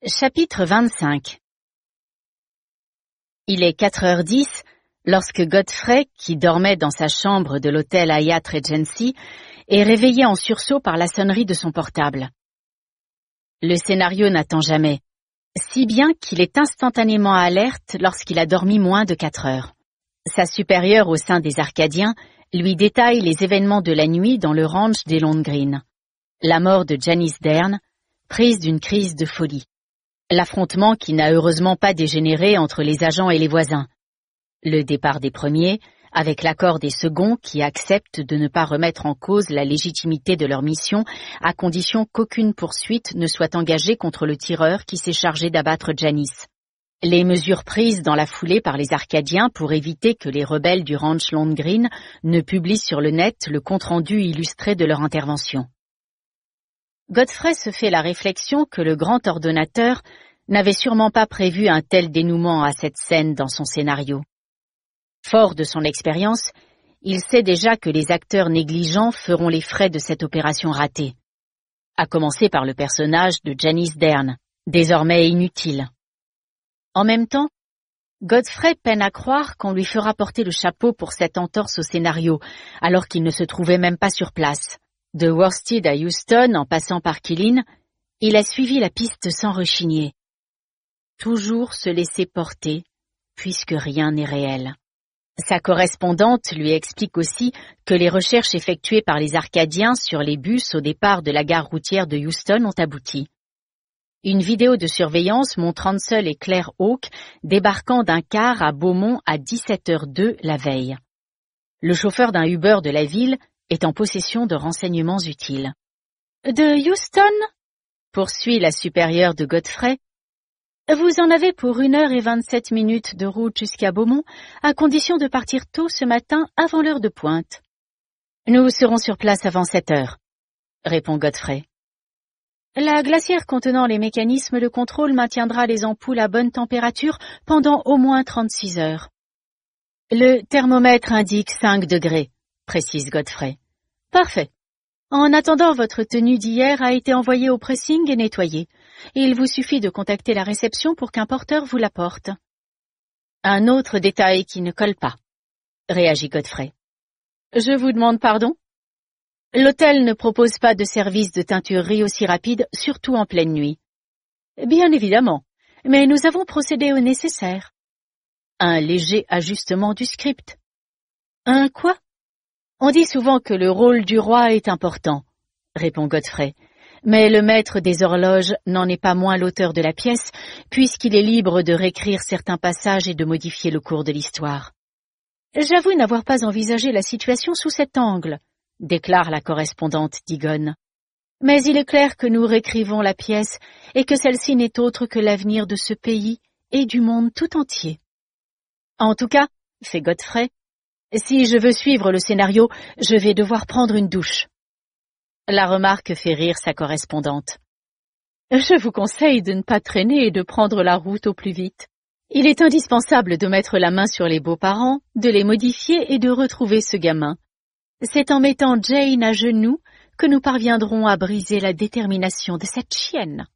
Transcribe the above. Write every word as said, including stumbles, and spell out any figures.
Chapitre vingt-cinq. Il est quatre heures dix lorsque Godfrey, qui dormait dans sa chambre de l'hôtel Hyatt Regency, est réveillé en sursaut par la sonnerie de son portable. Le scénario n'attend jamais, si bien qu'il est instantanément alerte lorsqu'il a dormi moins de quatre heures. Sa supérieure au sein des Arcadiens lui détaille les événements de la nuit dans le ranch d'Elon Green. La mort de Janice Dern, prise d'une crise de folie. L'affrontement qui n'a heureusement pas dégénéré entre les agents et les voisins. Le départ des premiers, avec l'accord des seconds qui acceptent de ne pas remettre en cause la légitimité de leur mission, à condition qu'aucune poursuite ne soit engagée contre le tireur qui s'est chargé d'abattre Janice. Les mesures prises dans la foulée par les Arcadiens pour éviter que les rebelles du ranch Lone Green ne publient sur le net le compte-rendu illustré de leur intervention. Godfrey se fait la réflexion que le grand ordonnateur n'avait sûrement pas prévu un tel dénouement à cette scène dans son scénario. Fort de son expérience, il sait déjà que les acteurs négligents feront les frais de cette opération ratée. À commencer par le personnage de Janice Dern, désormais inutile. En même temps, Godfrey peine à croire qu'on lui fera porter le chapeau pour cette entorse au scénario, alors qu'il ne se trouvait même pas sur place. De Worsted à Houston, en passant par Killeen, il a suivi la piste sans rechigner. Toujours se laisser porter, puisque rien n'est réel. Sa correspondante lui explique aussi que les recherches effectuées par les Arcadiens sur les bus au départ de la gare routière de Houston ont abouti. Une vidéo de surveillance montre Ansel et Claire Hawke débarquant d'un car à Beaumont à dix-sept heures deux la veille. Le chauffeur d'un Uber de la ville est en possession de renseignements utiles. « De Houston ?» poursuit la supérieure de Godfrey. « Vous en avez pour une heure et vingt-sept minutes de route jusqu'à Beaumont, à condition de partir tôt ce matin avant l'heure de pointe. »« Nous serons sur place avant sept heures, » répond Godfrey. « La glacière contenant les mécanismes de contrôle maintiendra les ampoules à bonne température pendant au moins trente-six heures. »« Le thermomètre indique cinq degrés. » précise Godfrey. « Parfait. En attendant, votre tenue d'hier a été envoyée au pressing et nettoyée. Il vous suffit de contacter la réception pour qu'un porteur vous l'apporte. »« Un autre détail qui ne colle pas, » réagit Godfrey. « Je vous demande pardon ? L'hôtel ne propose pas de service de teinturerie aussi rapide, surtout en pleine nuit. »« Bien évidemment, mais nous avons procédé au nécessaire. »« Un léger ajustement du script. »« Un quoi ? » « On dit souvent que le rôle du roi est important, » répond Godfrey, « mais le maître des horloges n'en est pas moins l'auteur de la pièce, puisqu'il est libre de réécrire certains passages et de modifier le cours de l'histoire. »« J'avoue n'avoir pas envisagé la situation sous cet angle, » déclare la correspondante d'Egon. « Mais il est clair que nous réécrivons la pièce et que celle-ci n'est autre que l'avenir de ce pays et du monde tout entier. »« En tout cas, » fait Godfrey, si je veux suivre le scénario, je vais devoir prendre une douche. La remarque fait rire sa correspondante. Je vous conseille de ne pas traîner et de prendre la route au plus vite. Il est indispensable de mettre la main sur les beaux-parents, de les modifier et de retrouver ce gamin. C'est en mettant Jane à genoux que nous parviendrons à briser la détermination de cette chienne.